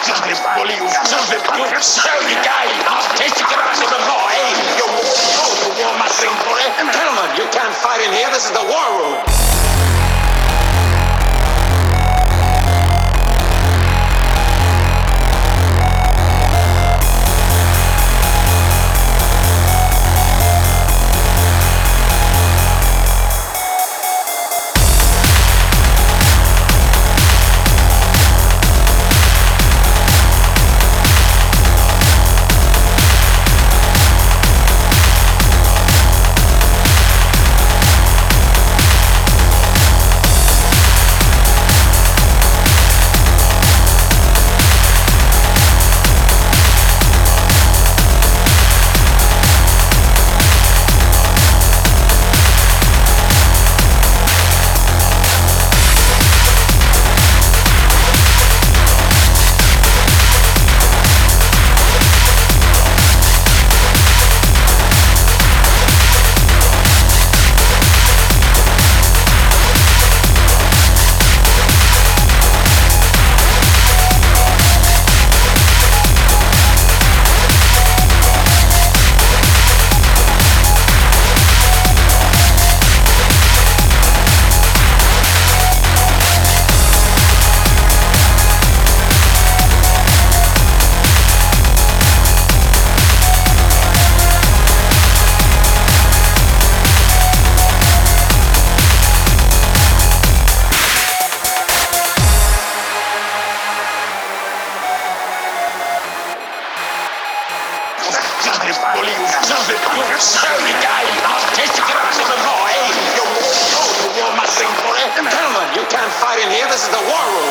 filthy bully, you filthy, you dirty guy. I'll take you out of the law. Hey, you war my thing, boy. Gentlemen, you can't fight in here. This is the war room. Bully, you filthy, you dirty guy. I'll take you out of the law. Hey, you war my thing, boy. Gentlemen, you can't fight in here. This is the war room.